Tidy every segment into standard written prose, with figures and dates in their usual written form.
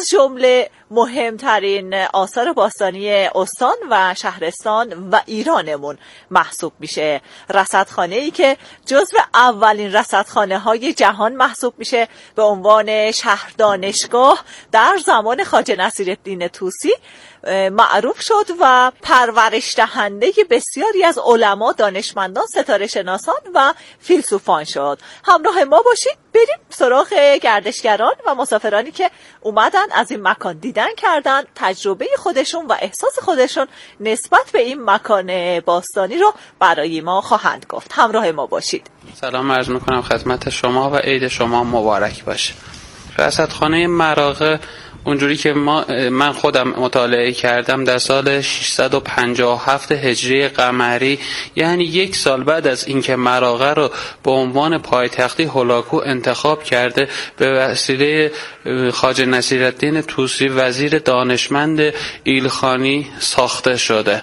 از جمله مهمترین آثار باستانی استان و شهرستان و ایرانمون محسوب میشه. رصدخانه‌ای که جزو اولین رصدخانه‌های جهان محسوب میشه، به عنوان شهر دانشگاه در زمان خواجه نصیرالدین طوسی معروف شد و پرورش دهنده بسیاری از علما، دانشمندان، ستاره شناسان و فیلسوفان شد. همراه ما باشید، بریم سراغ گردشگران و مسافرانی که اومدن از این مکان دیدن کردن، تجربه خودشون و احساس خودشون نسبت به این مکان باستانی رو برای ما خواهند گفت. همراه ما باشید. سلام عرض میکنم خدمت شما و عید شما مبارک باشه. رصدخانه مراغه اونجوری که من خودم مطالعه کردم در سال 657 هجری قمری، یعنی 1 سال بعد از اینکه مراغه رو به عنوان پایتختی هولاکو انتخاب کرده، به وسیله خواجه نصیرالدین طوسی وزیر دانشمند ایلخانی ساخته شده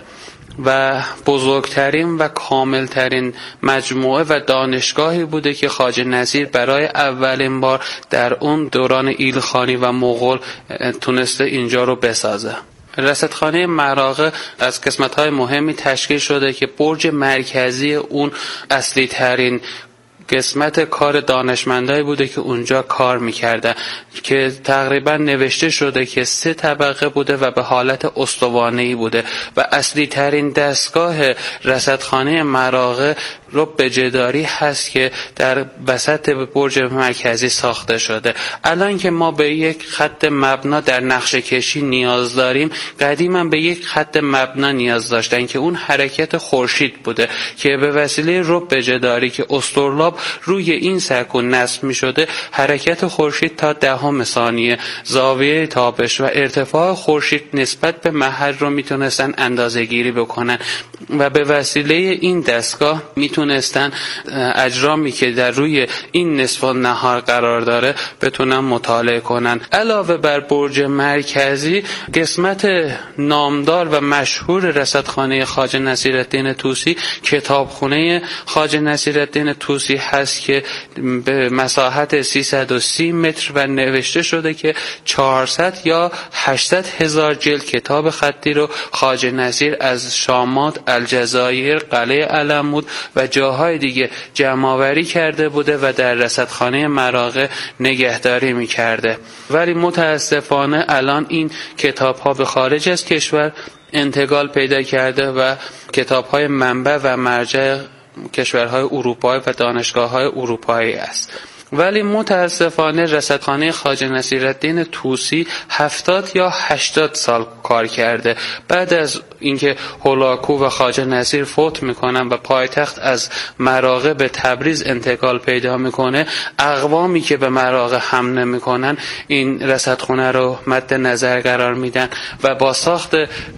و بزرگترین و کاملترین مجموعه و دانشگاهی بوده که خواجه نصیر برای اولین بار در اون دوران ایلخانی و مغول تونسته اینجا رو بسازه. رصدخانه مراغه از قسمت‌های مهمی تشکیل شده که برج مرکزی اون اصلی ترین قسمت کار دانشمندایی بوده که اونجا کار میکرده، که تقریبا نوشته شده که 3 طبقه بوده و به حالت استوانه‌ای بوده و اصلی ترین دستگاه رصدخانه مراغه رب جداری هست که در وسط برج مرکزی ساخته شده. الان که ما به یک خط مبنا در نقشه کشی نیاز داریم، قدیما به یک خط مبنا نیاز داشتن که اون حرکت خورشید بوده که به وسیله رب جداری که اسطرلاب روی این سکو نصب می شده، حرکت خورشید تا 10 ثانیه، زاویه تابش و ارتفاع خورشید نسبت به محل رو میتونستن اندازه گیری بکنن و به وسیله این دستگاه میتونستن اجرامی که در روی این نصف النهار قرار داره بتونن مطالعه کنن. علاوه بر برج مرکزی، قسمت نامدار و مشهور رصدخانه خواجه نصیرالدین طوسی کتابخونه خواجه نصیرالدین طوسی هست که به مساحت 330 متر و نوشته شده که 400 یا 800 هزار جلد کتاب خطی رو خواجه نصیر از شامات، الجزایر، قلعه علمود و جاهای دیگه جمع‌آوری کرده بوده و در رصدخانه مراغه نگهداری می‌کرده. ولی متاسفانه الان این کتاب‌ها به خارج از کشور انتقال پیدا کرده و کتاب‌های منبع و مرجع کشورهای اروپایی و دانشگاه‌های اروپایی است. ولی متاسفانه رصدخانه خواجه نصیرالدین طوسی 70 یا 80 سال کار کرده. بعد از اینکه هولاکو و خواجه نصیر فوت میکنن و پایتخت از مراغه به تبریز انتقال پیدا میکنه، اقوامی که به مراغه حمله میکنن این رصدخانه رو مد نظر قرار میدن و با ساخت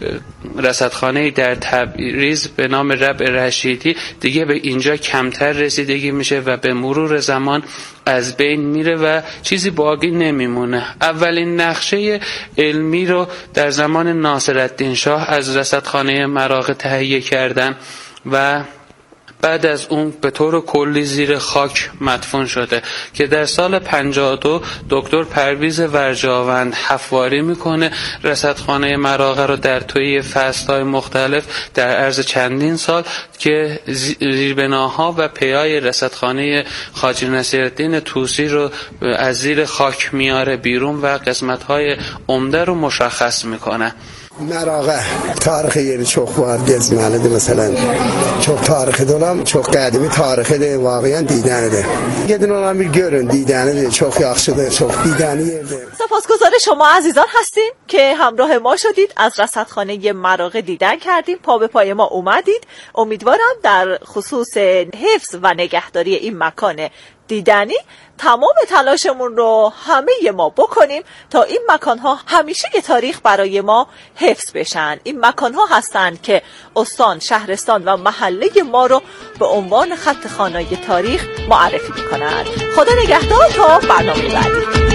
رصدخانه در تبریز به نام ربع رشیدی دیگه به اینجا کمتر رسیدگی میشه و به مرور زمان از بین میره و چیزی باقی نمیمونه. اولین نقشه علمی رو در زمان ناصرالدین شاه از رصدخانه مراغه تهیه کردن و بعد از اون به طور کلی زیر خاک مدفون شده که در سال 52 دکتر پرویز ورجاوند حفاری میکنه رصدخانه مراغه رو در طی فصل‌های مختلف در عرض چندین سال که زیربناها و پیای رصدخانه خواجه نصیرالدین طوسی رو از زیر خاک میاره بیرون و قسمت‌های عمده رو مشخص میکنه. مراغه تاریخ یعنی çok var gezmelidir mesela. Çok tarihi dolam, çok qədimi tarixidir, واقعا دیدنیdir. Gedin olan bir görün, دیدنیdir, çok yaxşıdır, çok دیدنی yerdir. سپاسگزار شما عزیزان هستیم که همراه ما شدید، از رصدخانه مراغه دیدن کردیم، پا به پای ما اومدید. امیدوارم در خصوص حفظ و نگهداری این مکان دیدنی تمام تلاشمون رو همه ما بکنیم تا این مکان‌ها همیشه تاریخ برای ما حفظ بشن. این مکان‌ها هستند که استان، شهرستان و محله ما رو به عنوان خط خانه‌ی تاریخ معرفی می‌کنند. خدا نگهدار تا برنامه بعدی.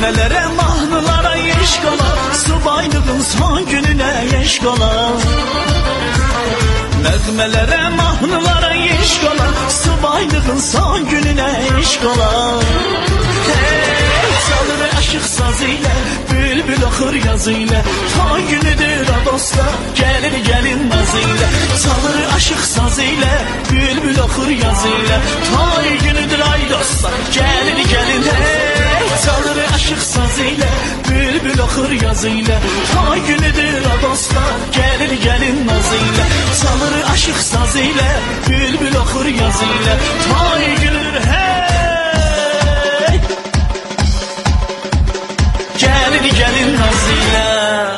Nəğmələrə, mahnılara yeş qala, subaylığın son gününə yeş qala. Nəğmələrə, mahnılara yeş qala, subaylığın son gününə yeş qala. Çalır aşıq sazı ilə, bülbül oxur yazı ilə, tay günüdür a dostlar, gəlir gəlin nazı ilə. Çalır aşıq sazı ilə, bülbül oxur yazı ilə, tay günüdür ay dostlar, gəlir gəlin. Çalır aşıq sazı ilə, bülbül oxur yazı ilə, tay günüdür a dostlar, gəlir gəlin nazı ilə. Çalır aşıq sazı ilə, bülbül oxur yazı ilə, tay günüdür gelin nazıyla.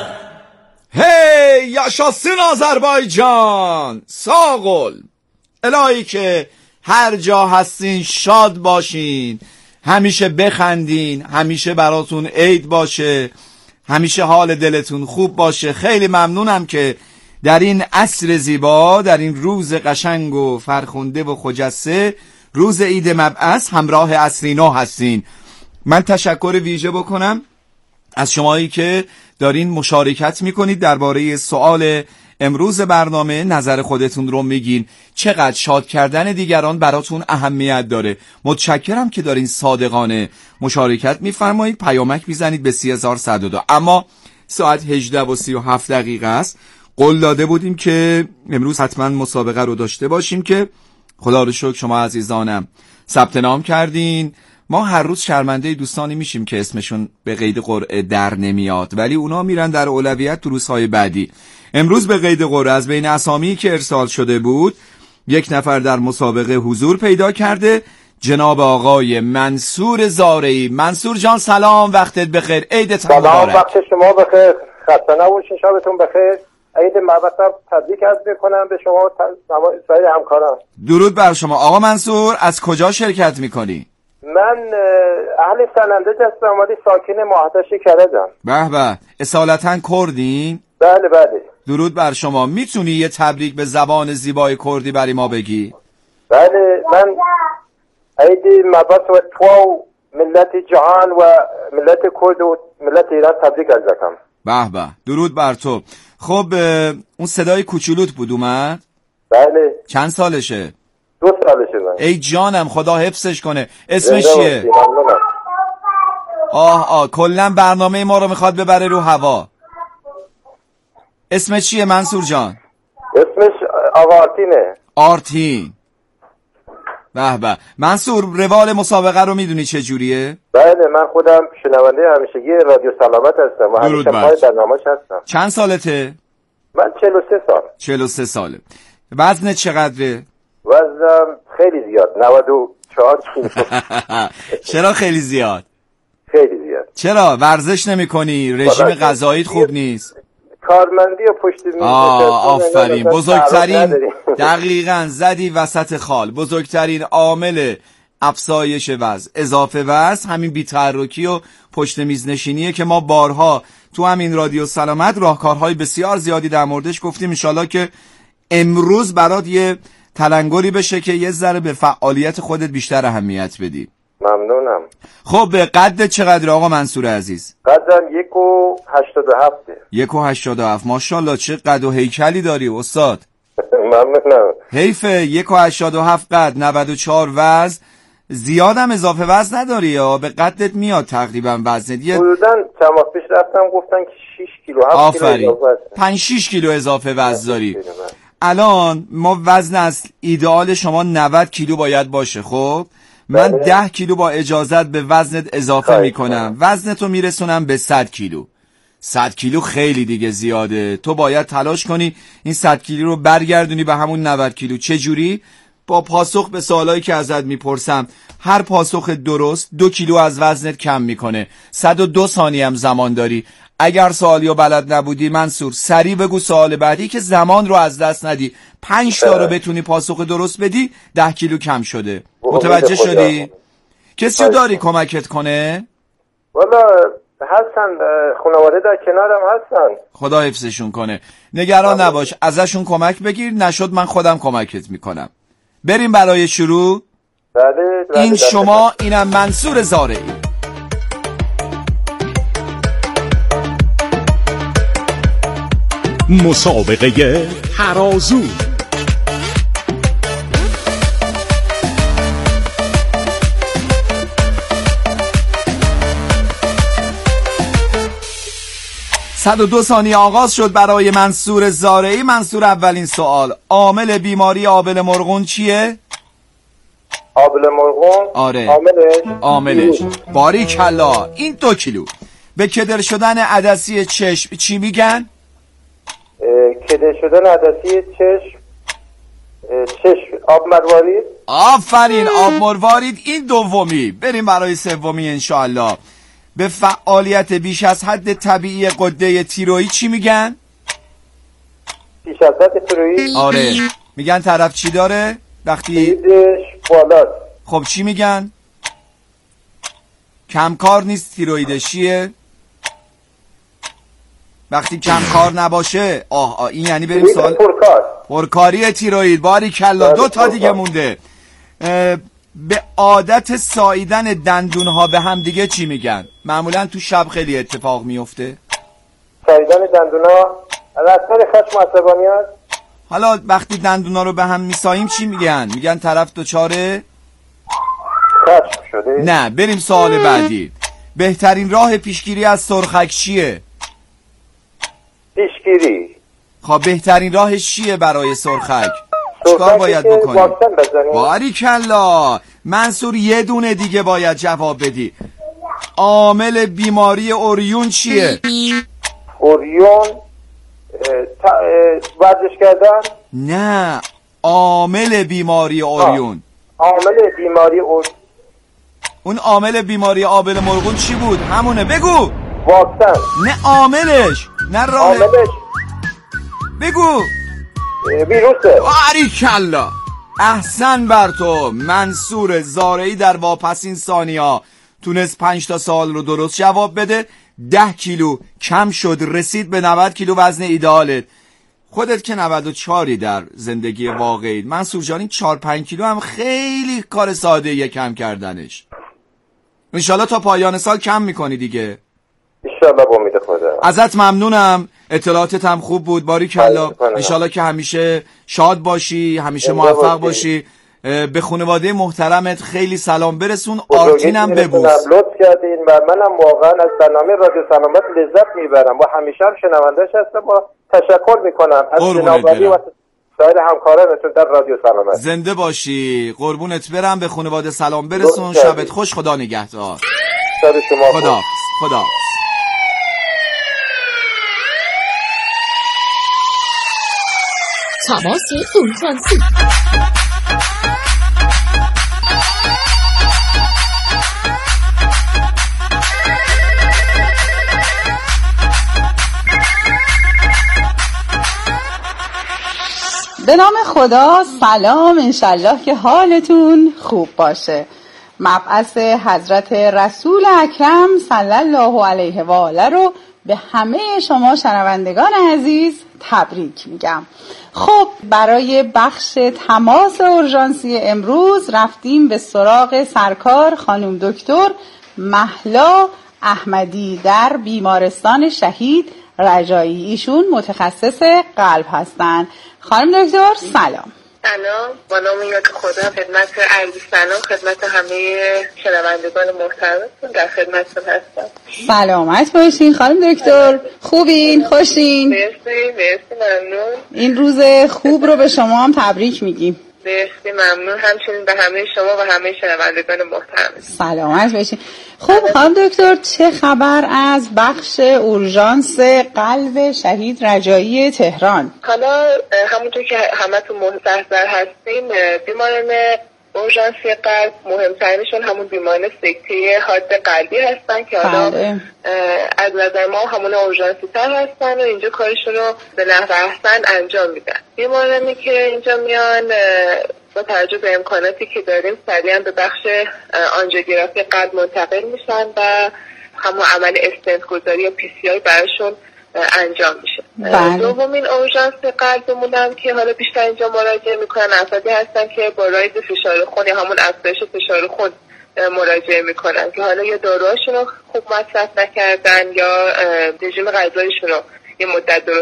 Hey yaşasın Azerbaycan, sağ ol. الهی که هر جا هستین شاد باشین، همیشه بخندین، همیشه براتون عید باشه، همیشه حال دلتون خوب باشه. خیلی ممنونم که در این عصر زیبا، در این روز قشنگ و فرخنده و خجسته، روز عید مبعث همراه عصر نو هستین. من تشکر ویژه بکنم از شمایی که دارین مشارکت میکنید درباره سوال امروز برنامه، نظر خودتون رو میگین. چقدر شاد کردن دیگران براتون اهمیت داره. متشکرم که دارین صادقانه مشارکت میفرمایید. پیامک میزنید به 3102. اما ساعت 18:37 است. قول داده بودیم که امروز حتما مسابقه رو داشته باشیم که خدا رو شکر شما عزیزانم ثبت نام کردین. ما هر روز شرمنده دوستانی میشیم که اسمشون به قید قرعه در نمیاد، ولی اونا میرن در اولویت تو روزهای بعدی. امروز به قید قرعه از بین اسامی که ارسال شده بود یک نفر در مسابقه حضور پیدا کرده، جناب آقای منصور زارعی. منصور جان سلام، وقتت بخیر، عیدت مبارک. سلام، وقت شما بخیر، خسته نباشین، شبتون بخیر. عید مبارک تبریک عرض میکنم به شما و سایر همکاران. درود بر شما. آقا منصور از کجا شرکت میکنی؟ من اهل سننده هستم ولی ساکن ماهدش کرجم. به به، اصالتا کردین؟ بله بله. درود بر شما. میتونی یه تبریک به زبان زیبای کردی برای ما بگی؟ بله، من عید مبارک و تو ملت جهان و ملت کرد و ملت ایران تبریک عرض میکنم. به به، درود بر تو. خب اون صدای کوچولوت بود اومد؟ بله. چند سالشه؟ 2 سالشه. من ای جانم، خدا حفظش کنه. اسمش چیه؟ کلا برنامه ما رو میخواد ببره رو هوا. اسمش چیه منصور جان؟ اسمش آقا آرتینه. آرتین. به به. منصور روال مسابقه رو میدونی چه جوریه؟ بله، من خودم شنونده همیشگی رادیو سلامت هستم و همیشه پای برنامه‌اش هستم. چند سالته؟ من 43 سال. 43 ساله. وزنت چقدره؟ وزنم خیلی زیاد، 94 کیلو. چرا خیلی زیاد؟ خیلی زیاد. چرا ورزش نمی‌کنی؟ رژیم غذاییت خوب نیست؟ کارمندی و پشت میز. آفرین، بزرگترین، دقیقاً زدی وسط خال. بزرگترین عامل افزایش وزن، اضافه وزن، همین بی‌تحرکی و پشت میز نشینیه که ما بارها تو همین رادیو سلامت راهکارهای بسیار زیادی در موردش گفتیم. ان شاءالله که امروز برات یه تلنگری بشه که یه ذره به فعالیت خودت بیشتر اهمیت بدی. ممنونم. خب قدت چقدر آقا منصور عزیز؟ قدم 1.87. 1.87. ماشاءالله چه قد و هیکلی داری استاد. ممنونم. حیفه 1.87 قد، 94 وزن. زیادم اضافه وزن نداری یا به قدت میاد تقریبا وزنت؟ حدوداً چند وقت پیش رفتم گفتن که 6 کیلو 7 کیلو 5-6 کیلو اضافه وزن داری. الان ما وزن از ایدئال شما 90 کیلو باید باشه. خب من 10 کیلو با اجازت به وزنت اضافه میکنم، وزنتو میرسونم به 100 کیلو. 100 کیلو خیلی دیگه زیاده. تو باید تلاش کنی این 100 کیلو رو برگردونی به همون 90 کیلو. چه جوری؟ با پاسخ به سوالایی که ازت میپرسم. هر پاسخ درست 2 کیلو از وزنت کم میکنه. 102 ثانیه هم زمان داری. اگر سوالیو بلد نبودی منصور سریع بگو سوال بعدی که زمان رو از دست ندی. 5 تا رو بتونی پاسخ درست بدی 10 کیلو کم شده. متوجه شدی؟ کسی داری کمکت کنه؟ والا هستن، خانواده در کنارم هستن. خدا حفظشون کنه. نگران نباش، ازشون کمک بگیر. نشد من خودم کمکت میکنم. بریم برای شروع. بله. این شما، اینم منصور زارعی. مسابقه ترازو. صد و 2 ثانیه آغاز شد برای منصور زارعی. منصور، اولین سوال، عامل بیماری آبله مرغون چیه؟ آبله مرغون؟ آره. عاملش باریکلا. این 2 کیلو. به کدر شدن عدسی چشم چی میگن؟ کدر شدن عدسی چشم آب مروارید. آفرین، آب مروارید. این دومی. بریم برای سومی انشاءالله. به فعالیت بیش از حد طبیعی غده تیروئید چی میگن؟ بیش از حد تیروئید؟ آره. میگن طرف چی داره؟ وقتی تیروئیدش بالاست. خب چی میگن؟ کمکار نیست تیروئیدش چیه؟ وقتی کمکار نباشه. این یعنی بریم سوال پرکاری تیروئید. باریکلا. 2 تا دیگه مونده. به عادت ساییدن دندونها به هم دیگه چی میگن؟ معمولا تو شب خیلی اتفاق میفته. ساییدن دندونها رسمن خشم و عصبانیت. حالا وقتی دندونا رو به هم میساییم چی میگن؟ میگن طرف دچار خشم شده. نه. بریم سوال بعدی. بهترین راه پیشگیری از سرخک چیه؟ پیشگیری. خب بهترین راهش چیه برای سرخک؟ چیکار باید بکنی؟ باریکلا. منصور، 1 دونه دیگه باید جواب بدی. عامل بیماری اوریون چیه؟ اوریون ورزش کردن؟ نه، عامل بیماری اوریون. عامل بیماری اون عامل بیماری آبل مرغون چی بود؟ همونه. بگو. واکسن. نه عاملش، نه راه. عاملش بگو. ویروسه. باریکلا. احسن بر تو. منصور زارعی در واپسین ثانیه‌ها تونست 5 تا سوال رو درست جواب بده. 10 کیلو کم شد، رسید به 90 کیلو وزن ایدئالت. خودت که 94 در زندگی واقعی. منصور جان، این 4-5 کیلو هم خیلی کار ساده کم کردنش. انشالله تا پایان سال کم میکنی دیگه. انشالله با امید خدا. ازت ممنونم. اطلاعاتت هم خوب بود. باریکلا. انشالله که همیشه شاد باشی، همیشه موفق باشی. به خانواده محترمت خیلی سلام برسون. آرتینم ببوس. لطف کردین و منم واقعا از برنامه رادیو سلامت لذت میبرم و همیشه هم شنونده‌اش هستم. با تشکر میکنم از جناب علی و سایر همکارانتون در رادیو سلامت. زنده باشی. قربونت برم. به خانواده سلام برسون. شبت خوش. خدا نگهدار. شب شما خوش. خدا. تماس اورژانسی. به نام خدا. سلام. انشالله که حالتون خوب باشه. مبعث حضرت رسول اکرم صلی الله علیه و آله رو به همه شما شنوندگان عزیز تبریک میگم. خب برای بخش تماس اورژانسی امروز رفتیم به سراغ سرکار خانم دکتر مهلا احمدی در بیمارستان شهید رجایی. ایشون متخصص قلب هستند. خانم دکتر سلام. سلام، با نام یاد خدا خدمت عرض سلام خدمت همه شنوندگان محترمتون در خدمتتون هستم. سلامت باشین خانم دکتر. خوبین؟ خوشین؟ مرسی ممنون. این روز خوب رو به شما هم تبریک میگیم. مرسی ممنون. همچنین به همه شما و همه شنوندگان محترم. سلامت باشین. خب خانم دکتر، چه خبر از بخش اورژانس قلب شهید رجایی تهران؟ حالا همونطور که همتون مستحضر هستین، بیماران اورژانسی قلب مهمترینشون همون بیماران سکته حاد قلبی هستن که حالا از نظر ما همون اورژانسی تر هستن و اینجا کارشون رو به نحو احسن انجام میدن. بیمارانی که اینجا میان با توجه به امکاناتی که داریم سریعا به بخش آنژیوگرافی قلب منتقل میشن و همون عمل استنت گذاری یا PCI براشون انجام میشه. دومین اورژانس قلبمون هم که حالا بیشتر اینجا مراجعه میکنن افرادی هستن که با رایز فشار خون یا همون افزایش فشار خون مراجعه میکنن که حالا یا داروهاشون رو خوب مصرف نکردن یا رژیم غذاییشون رو یه مدت درست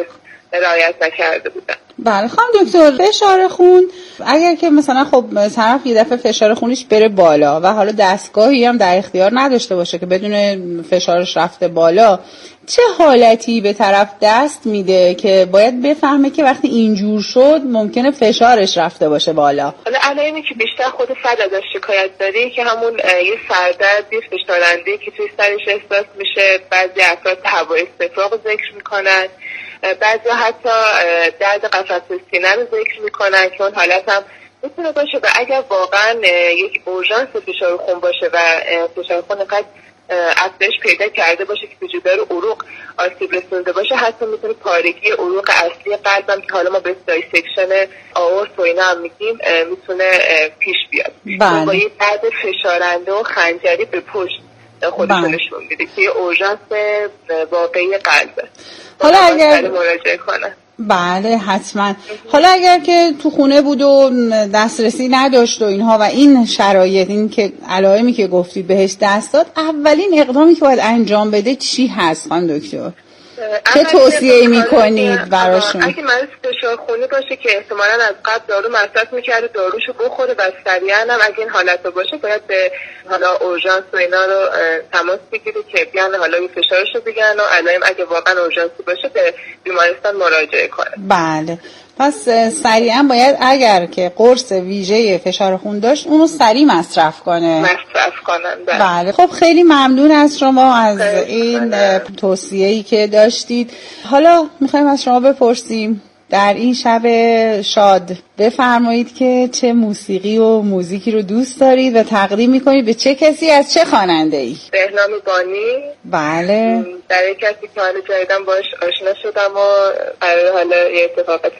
رعایت نکرده بودن. بله خانم دکتر، فشار خون اگر که مثلا خب طرف یه دفعه فشار خونش بره بالا و حالا دستگاهی هم در اختیار نداشته باشه که بدون فشارش رفته بالا، چه حالتی به طرف دست میده که باید بفهمه که وقتی اینجور شد ممکنه فشارش رفته باشه بالا؟ حالا علائمی که بیشتر خود فرد ازش شکایت داره که همون یه سردرد، یه فشارنده که توی سرش احساس میشه، بعضی افراد هوای استفراغ ذکر میکنن، بعضی حتی درد قفسه سینه رو ذکر میکنن که اون حالت هم میتونه باشه و اگر واقعا یک اورژانس فشار خون باشه و فشار خون قد افزایش پیدا کرده باشه که به جدار عروق آسیب رسونده باشه، حتی میتونه پارگی عروق اصلی قلب هم که حالا ما به دایسکشن آورت و اینا هم میگیم میتونه پیش بیاد. با یه درد فشارنده و خنجری به پشت خودشون نشون میده که یه اورژانس واقعی قلبه. حالا اگر مراجعه کنه. بله حتما. حالا اگر که تو خونه بود و دسترسی نداشت و اینها و این شرایط، این که علائمی که گفتید بهش دست داد، اولین اقدامی که باید انجام بده چی هست خانم دکتر؟ چه توصیه‌ای میکنید براشون؟ اگه مریض فشار خونی باشه که احتمالاً از قبل دارو مصرف میکرده، داروشو بخوره و سریعا هم اگه این حالت باشه باید به حالا اورژانس و اینا رو تماس بگیره که بیان حالا این فشارشو بگیرن و علائم اگه واقعا اورژانسی باشه به بیمارستان مراجعه کنه. بله. پس سریعا باید اگر که قرص ویژه فشار خون داشت اونو سریع مصرف کنن. بله. خب خیلی ممنون از شما از این توصیه‌ای که داشتید. حالا میخوایم از شما بپرسیم در این شب شاد بفرمایید که چه موسیقی و موزیکی رو دوست دارید و تقدیم میکنید به چه کسی از چه خواننده‌ای؟ بهنام بانی. بله. در کسی که حالا جایدم باش آشنا شدم و قرار حالا یه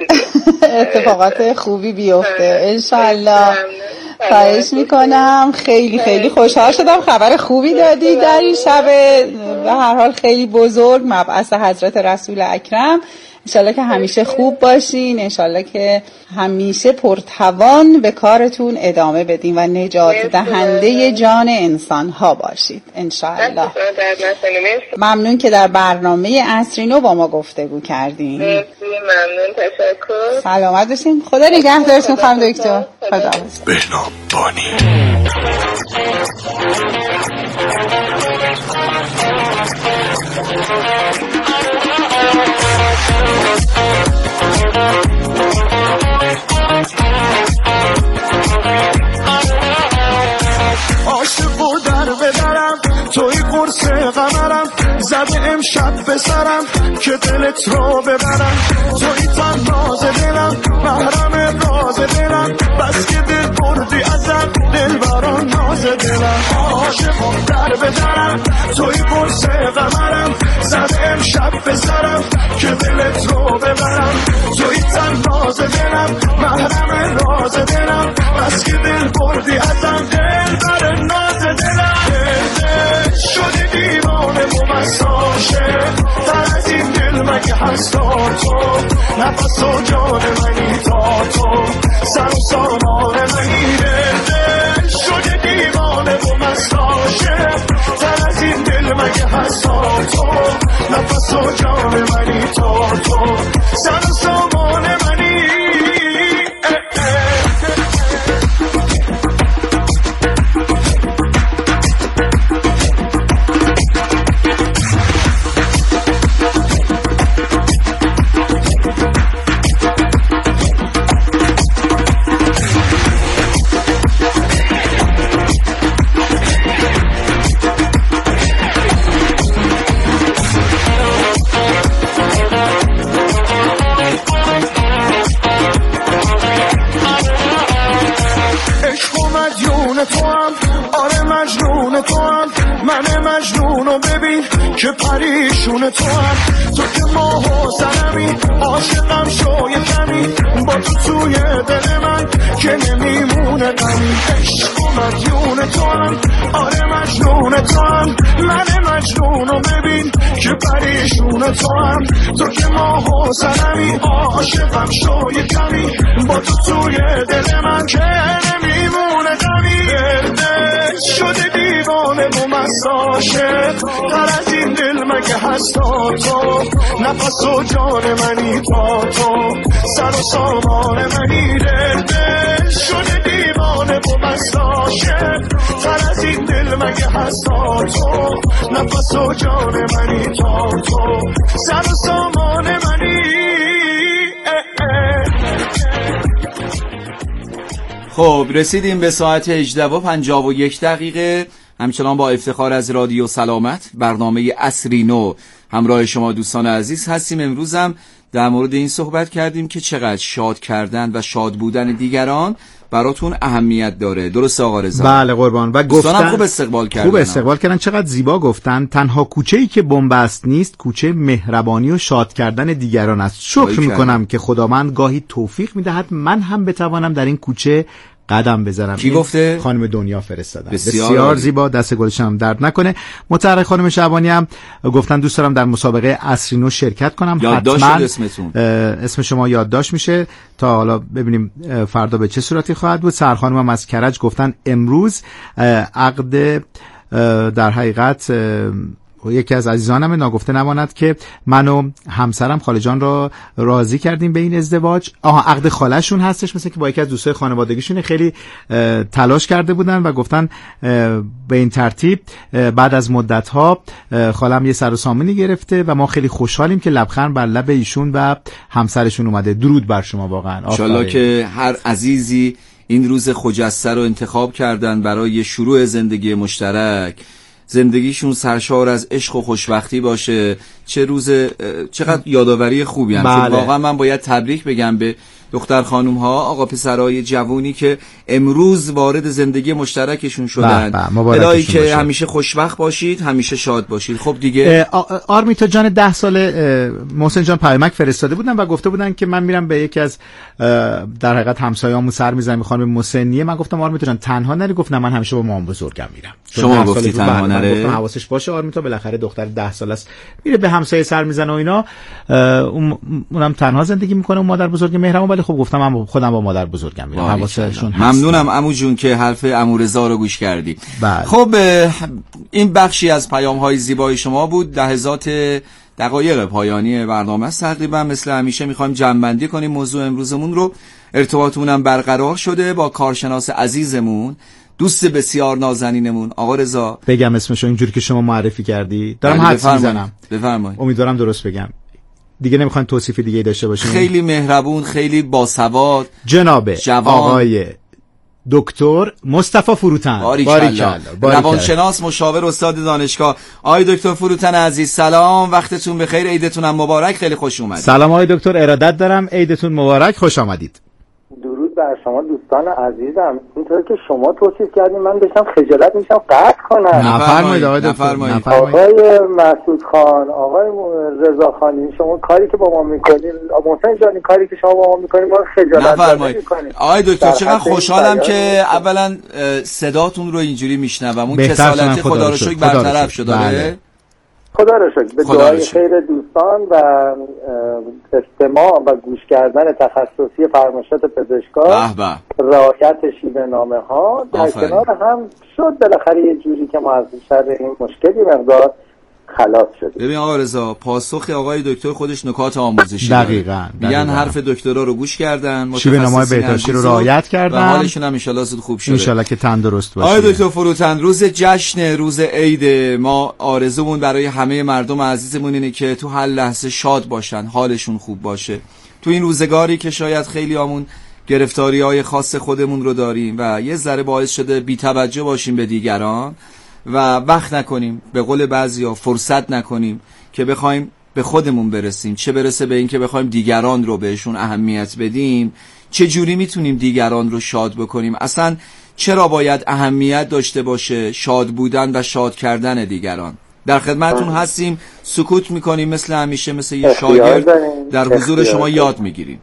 اتفاقات خوبی بیفته انشالله. خواهش میکنم. خیلی خیلی خوشحال شدم خبر خوبی دادی در این شب به هر حال خیلی بزرگ، مبعث حضرت رسول اکرم. انشالله که همیشه خوب باشین، انشالله که همیشه پرتوان به کارتون ادامه بدین و نجات دهنده جان انسان ها باشید انشالله. ممنون که در برنامه عصرینو با ما گفتگو کردین. ممنون، تشکر. سلامت باشین. خدا نگهدارتون خانم دکتر. خدا. بهنام بانی. عاشق و در بدرم توی قرص قمرم، زده امشب به سرم که دلت رو ببرم، توی تناز دلم محرم راز دلم، بس که دل بردی ازم دل بران ناز دلم. عاشق و در بدرم توی قرص قمرم، زده امشب به سرم که دلت رو ببرم، توی تناز دلم محرم راز دلم، بس که دل بردی ازم دل بران ناز دلم. شده دیوانه و مساشه تر از این دل مگه هست تو، نفس و جان منی تا تو، سر و سامان منی. دل شده دیوانه و مساشه تر از این دل مگه هست تو، نفس و جان منی تا تو، سر و سامان منی. که پریشون تو هم، تو که ماه و زنمی، عاشقم شو یه کمی، با تو توی دل من که نمیمونه غمی. عشق و مدیون تو هم، آره مجنون تو هم، من مجنونو ببین که پریشون تو هم، تو که ماه و زنمی، عاشقم شو یه کمی، با تو توی دل من که نمیمونه غمی. دل شده دیوانه و مساشه تر از این دل مگه هست دستاتو، نفس و جان منی تا تو، سر و سامان منی دل شده دیوانه و بست عاشق، تر از این دل مگه هستا تو، نفس و جان منی تا تو، سر و سامان منی. خب رسیدیم به ساعت 18:51. همچنان با افتخار از رادیو سلامت برنامه عصری نو همراه شما دوستان عزیز هستیم. امروز هم در مورد این صحبت کردیم که چقدر شاد کردن و شاد بودن دیگران براتون اهمیت داره. درسته آقا رضا؟ بله قربان. و گفتن خوب استقبال کردن. خوب استقبال کردن. چقدر زیبا گفتن. تنها کوچه‌ای که بنبست نیست کوچه مهربانی و شاد کردن دیگران است. شکر میکنم که خداوند گاهی توفیق میدهد من هم بتوانم در این کوچه قدم بذارم. کی گفته؟ خانم دنیا فرستادن. بسیار زیبا، دست گلشون هم درد نکنه. متحرک خانم شعبانی هم گفتن دوست دارم در مسابقه عصری نو شرکت کنم. یادداشت حتما اسمتون. اسم شما یادداشت میشه تا حالا ببینیم فردا به چه صورتی خواهد بود. سر خانم هم از کرج گفتن امروز عقد در حقیقت یکی از عزیزانم ناگفته نماند که من و همسرم خاله جان را راضی کردیم به این ازدواج. عقد خاله‌شون هستش، مثل که با یکی از دوستای خانوادگیشون خیلی تلاش کرده بودن و گفتن به این ترتیب بعد از مدت‌ها خالم یه سر و سامونی گرفته و ما خیلی خوشحالیم که لبخند بر لب ایشون و همسرشون اومده. درود بر شما واقعا. ان شاءالله که هر عزیزی این روز خجسته رو انتخاب کردن برای شروع زندگی مشترک، زندگیشون سرشار از عشق و خوشبختی باشه. چقدر یادآوری خوبی هم. بله. واقعا من باید تبریک بگم به دختر خانوم ها، آقا پسرای جوونی که امروز وارد زندگی مشترکشون شدن. الهی که باشه. همیشه خوشبخت باشید، همیشه شاد باشید. خب دیگه آرمیتا جان 10 ساله محسن جان پیامک فرستاده بودن و گفته بودن که من میرم به یکی از در حقیقت همسایه‌مون سر میزنم، میخوام به مسنیه. من گفتم آرمیتا جان تنها نری. گفتم من همیشه با مامان بزرگم میرم. شما گفتی تنها نره؟ گفتم حواسش باشه آرمیتا، بالاخره دختر 10 ساله است میره به همسایه سر میزنه و اینا. اونم تنها زندگی میکنه، اون مادر بزرگ مهربان. ولی خب گفتم من خودم با مادر بزرگم میرم. حواسشون ممنونم عمو جون که حرف عمو رضا رو گوش کردی. بله. خب این بخشی از پیام‌های زیبای شما بود. لحظات دقایق پایانی برنامه است. تقریبا مثل همیشه میخوایم جمع‌بندی کنیم موضوع امروزمون رو. ارتباطمون هم برقرار شده با کارشناس عزیزمون، دوست بسیار نازنینمون آقا رضا. بگم اسمشو اینجوری که شما معرفی کردی؟ دارم حدس میزنم. بفرمایید. امیدوارم درست بگم. دیگه نمیخوان توصیف دیگه داشته باشیم. خیلی مهربون، خیلی باسواد، جناب آقای دکتر مصطفی فروتن. باریکلا. روانشناس، مشاور، استاد دانشگاه. آقای دکتر فروتن عزیز سلام، وقتتون بخیر، عیدتون هم مبارک، خیلی خوش اومدید. سلام آقای دکتر، ارادت دارم، عیدتون مبارک، خوش آمدید. درود بر شما دوستان عزیزم. اینطور که شما توصیف کردین من داشتم خجالت میشم قطع کنم. نفرمایید آقای دکتر. آقای مسعود خان، آقای رضا خانی، شما کاری که با ما میکنین، محسن جان کاری که شما با ما میکنین ما خجالت نمیکنیم. آقای دکتر چقدر خوشحالم که اولا صداتون رو اینجوری میشنوم. اون کسالتی خدا رو شکر برطرف شده. خدا رو شکر. به دعای خیر دوستان و استماع و گوش کردن تخصصی فرمایشات پزشکان، رعایت شیوه نامه ها در کنار هم شد بالاخره یه جوری که ما از شر این مشکلی مقدار خلاص شدیم. ببین آقا رضا، پاسخ آقای دکتر خودش نکات آموزشی دقیقاً میگن حرف دکترا رو گوش کردن، شیوه نامه بهداشتی رو رعایت کردن و حالشون هم ان شاءالله زود خوب شده. ان شاءالله که تندرست باشه. آقای دکتر فروتن، روز جشن، روز عید، ما آرزومون برای همه مردم عزیزمون اینه که تو هر لحظه شاد باشن، حالشون خوب باشه. تو این روزگاری که شاید خیلیامون گرفتاری‌های خاص خودمون رو داریم و یه ذره باعث شده بی‌توجه باشیم به دیگران و وقت نکنیم، به قول بعضیا فرصت نکنیم که بخوایم به خودمون برسیم، چه برسه به این که بخوایم دیگران رو بهشون اهمیت بدیم. چه جوری میتونیم دیگران رو شاد بکنیم؟ اصلا چرا باید اهمیت داشته باشه شاد بودن و شاد کردن دیگران؟ در خدمتون هستیم، سکوت میکنیم مثل همیشه، مثل یه شاگرد در حضور شما یاد میگیریم.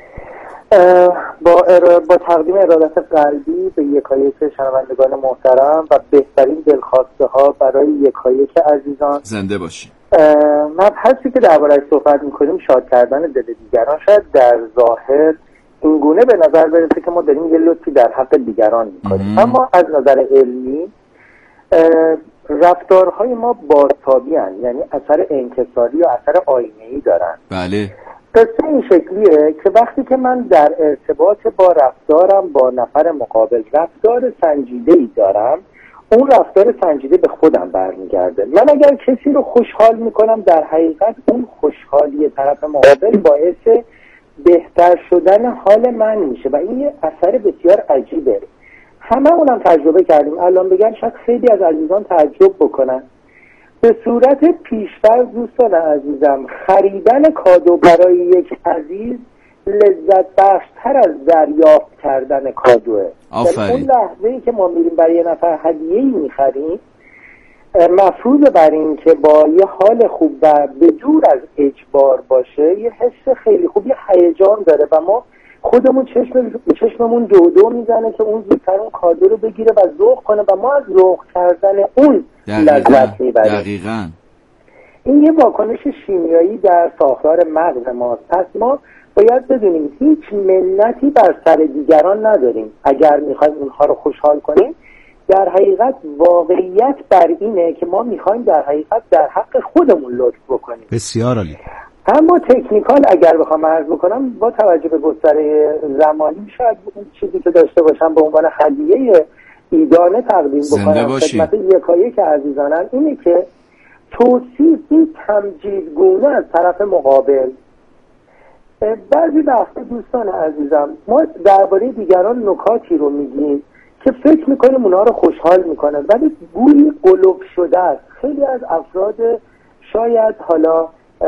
با تقدیم ارادت قلبی به یکایک شنوندگان محترم و بهترین دلخواسته ها برای یکایک عزیزان، زنده باشید. مبحثی که درباره‌اش صحبت میکنیم، شاد کردن دل دیگران، شاید در ظاهر اینگونه به نظر برسه که ما داریم یه لطفی در حق دیگران میکنیم، اما از نظر علمی رفتارهای ما بازتابی هستند، یعنی اثر انکساری یا اثر آینه‌ای دارن. بله. قصه این شکلیه که وقتی که من در ارتباط با رفتارم با نفر مقابل رفتار سنجیده‌ای دارم، اون رفتار سنجیده به خودم برمیگرده. من اگر کسی رو خوشحال میکنم، در حقیقت اون خوشحالی طرف مقابل باعث بهتر شدن حال من میشه و این یه اثر بسیار عجیبه. همه اونم تجربه کردیم. الان بگم شاید خیلی از عزیزان تعجب بکنن. به صورت پیش‌فرض دوستان عزیزم، خریدن کادو برای یک عزیز لذت بخش‌تر از دریافت کردن کادوه. آفرین. اون لحظه‌ای که ما میریم برای یه نفر هدیه‌ای می‌خریم، مفروض بر این که با یه حال خوب و به جور از اجبار باشه، یه حس خیلی خوب، یه هیجان داره و ما خودمون چشممون دو میزنه که اون زودتر اون کادو رو بگیره و ذوق کنه و ما از ذوق کردن اون لذت میبریم. دقیقاً. این یه واکنش شیمیایی در ساختار مغز ماست. پس ما باید بدونیم هیچ منتی بر سر دیگران نداریم. اگر میخوایم اونها رو خوشحال کنیم، در حقیقت واقعیت بر اینه که ما میخوایم در حقیقت در حق خودمون لطف بکنیم. بسیار عالی. اما تکنیکال اگر بخوام عرض بکنم، با توجه به گستره زمانی شاید اون چیزی که داشته باشم به عنوان هدیه ایدانه تقدیم بکنم خدمت یکایک عزیزانم، اینه که توصیفی تمجیدگونه از طرف مقابل. بعضی وقتا دوستان عزیزم ما درباره دیگران نکاتی رو میگیم که فکر میکنیم اونا رو خوشحال میکنه، ولی گویی قلوب شده است. خیلی از افراد شاید حالا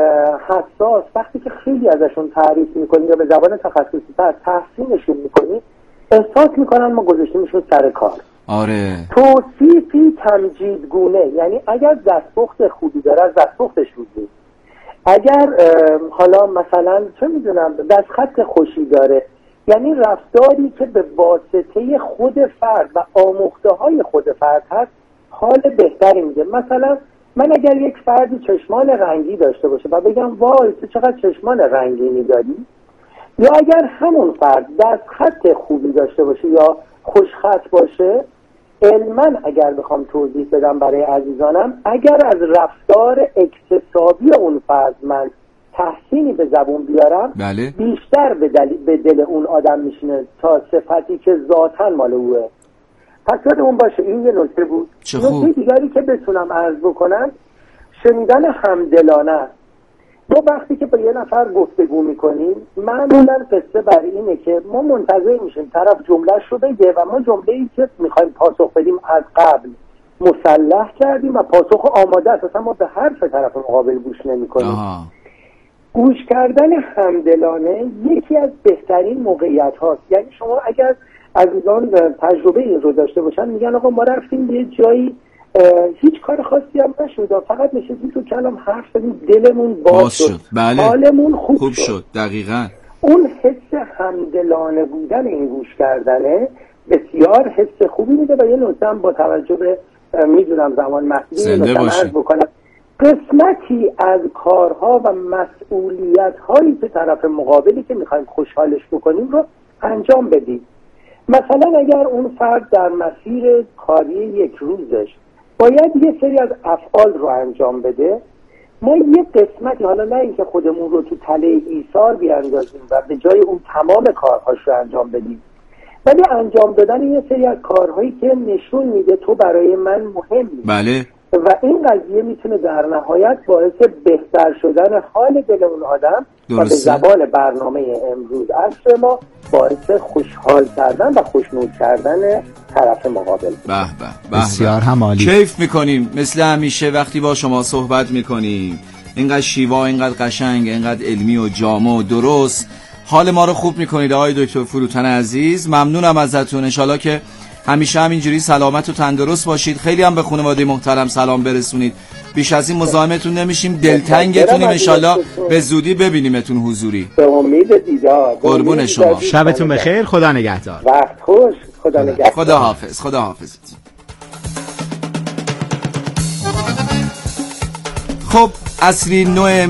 حساس وقتی که خیلی ازشون تعریف میکنیم یا به زبان تخصصی تر تحسینشون میکنیم، احساس میکنن ما گذاشتیمشون سر کار. آره. توصیفی تمجیدگونه، یعنی اگر دستپخت خوبی داره از دستپختش میگیم، اگر حالا مثلا چه میدونم دستخط خوشی داره، یعنی رفتاری که به واسطه خود فرد و آموخته های خود فرد هست حال بهتری میده. مثلا من اگر یک فردی چشمان رنگی داشته باشه و بگم وای تو چقدر چشمان رنگینی داری، یا اگر همون فرد دستخط خوبی داشته باشه یا خوشخط باشه، علما اگر بخوام توضیح بدم برای عزیزانم، اگر از رفتار اکتسابی اون فرد من تحسینی به زبون بیارم، بله. بیشتر به دل اون آدم میشینه تا صفتی که ذاتاً مال اوه. پس یادمون باشه این یه نکته بود. نکته دیگری که بتونم عرض بکنم شنیدن همدلانه است. ما وقتی که با یه نفر گفتگو میکنیم معمولا قصه بر اینه که ما منتظر میشیم طرف جملهش رو بگه و ما جمله‌ای که میخوایم پاسخ بدیم از قبل مسلح کردیم و پاسخ آماده است، اصلا ما به حرف طرف مقابل گوش نمیکنیم. گوش کردن همدلانه یکی از بهترین موقعیت هاست. یعنی شما اگر عزیزان تجربه این رو داشته باشن میگن آقا ما رفتیم یه جایی هیچ کار خاصی هم نشد، فقط نشستیم تو کلام حرف زدیم، دلمون باز شد. بله. حالمون خوب شد. دقیقاً. اون حس همدلانه بودن این گوش کردنه بسیار حس خوبی میده. و یه نکته هم با توجه به میدونم زمان محدودی عرض بکنم، قسمتی از کارها و مسئولیت هایی که طرف مقابلی که میخوایم خوشحالش بکنیم رو انجام بدیم. مثلا اگر اون فرد در مسیر کاری یک روزش باید یه سری از افعال رو انجام بده، ما یه قسمتی، حالا نه اینکه خودمون رو تو تله ایثار بیاندازیم و به جای اون تمام کارهاش رو انجام بدیم، ولی انجام دادن یه سری از کارهایی که نشون میده تو برای من مهمی. بله. و این قضیه میتونه در نهایت باعث بهتر شدن حال دل اون آدم و به زبان برنامه امروز عصر ما باعث خوشحال کردن و خوشنود کردن طرف مقابل. به به. بسیار هم عالی. کیف میکنیم مثل همیشه وقتی با شما صحبت میکنیم، اینقدر شیوا، اینقدر قشنگ، اینقدر علمی و جامع و درست حال ما رو خوب میکنید آقای دکتر فروتن عزیز. ممنونم ازتون. انشالله که همیشه همینجوری سلامت و تندرست باشید. خیلی هم به خانواده محترم سلام برسونید. بیش از این مزاحمتون نمیشیم، دلتنگتونیم. انشالله به زودی ببینیمتون حضوری. به امید دیدار. قربون شما. شبتون بخیر. خدا نگهدار. وقت خوش. خدا نگهدار. خدا حافظ. خدا حافظ. خب اصری نوع